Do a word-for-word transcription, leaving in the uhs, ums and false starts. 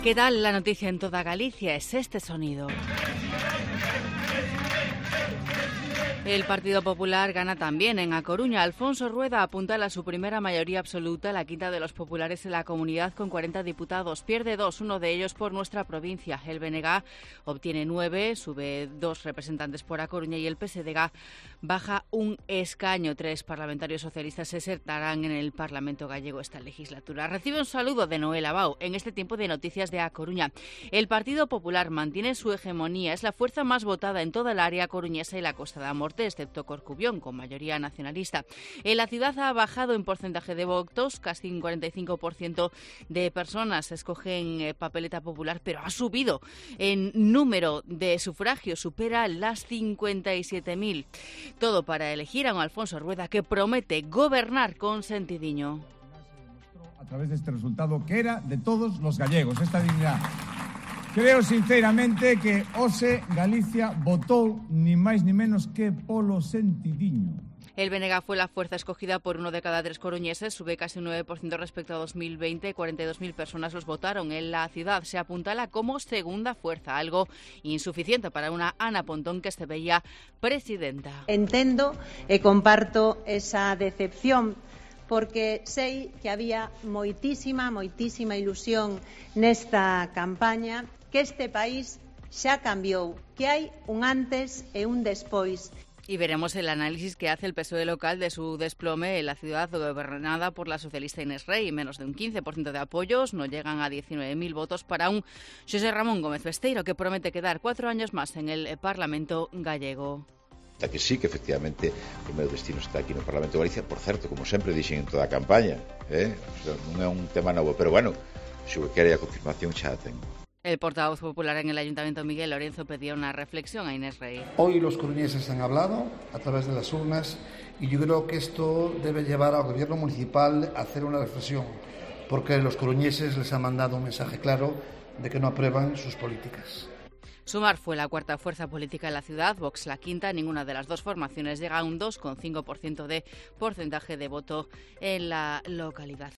¿Qué tal? La noticia en toda Galicia es este sonido. El Partido Popular gana también en A Coruña. Alfonso Rueda apuntala a su primera mayoría absoluta, la quinta de los populares en la comunidad, con cuarenta diputados. Pierde dos, uno de ellos por nuestra provincia. El B N G obtiene nueve, sube dos representantes por A Coruña y el P S D G baja un escaño. Tres parlamentarios socialistas se sentarán en el Parlamento gallego esta legislatura. Recibe un saludo de Noel Abao en este tiempo de noticias de A Coruña. El Partido Popular mantiene su hegemonía. Es la fuerza más votada en toda el área coruñesa y la Costa da Morte, excepto Corcubión, con mayoría nacionalista. En la ciudad ha bajado en porcentaje de votos, casi un cuarenta y cinco por ciento de personas escogen eh, papeleta popular, pero ha subido en número de sufragios, supera las cincuenta y siete mil. Todo para elegir a un Alfonso Rueda que promete gobernar con sentidiño. A través de este resultado que era de todos los gallegos, esta dignidad. Creo sinceramente que hoxe Galicia votou ni máis ni menos que polo sentidiño. El B N G fue la fuerza escogida por uno de cada tres coruñeses, sube casi un nueve por ciento respecto a dos mil veinte, cuarenta y dos mil personas los votaron. En la ciudad se apuntala como segunda fuerza, algo insuficiente para una Ana Pontón que se veía presidenta. Entendo e comparto esa decepción, porque sei que había moitísima, moitísima ilusión nesta campaña, que este país xa cambiou, que hai un antes e un despois. Y veremos el análisis que hace el P S O E local de su desplome en la ciudad gobernada por la socialista Inés Rey. Menos de un quince por ciento de apoyos, no llegan a diecinueve mil votos para un José Ramón Gómez Besteiro que promete quedar cuatro años más en el Parlamento gallego. Que sí, que efectivamente o meu destino está aquí no Parlamento de Galicia, por certo, como sempre dixen en toda a campaña, eh? O sea, non é un tema novo, pero bueno, se o que quere a confirmación xa a ten. El portavoz popular en el Ayuntamiento, Miguel Lorenzo, pedía una reflexión a Inés Rey. Hoy los coruñeses han hablado a través de las urnas y yo creo que esto debe llevar al gobierno municipal a hacer una reflexión, porque los coruñeses les han mandado un mensaje claro de que no aprueban sus políticas. Sumar fue la cuarta fuerza política en la ciudad, Vox la quinta. Ninguna de las dos formaciones llega a un dos coma cinco por ciento de porcentaje de voto en la localidad.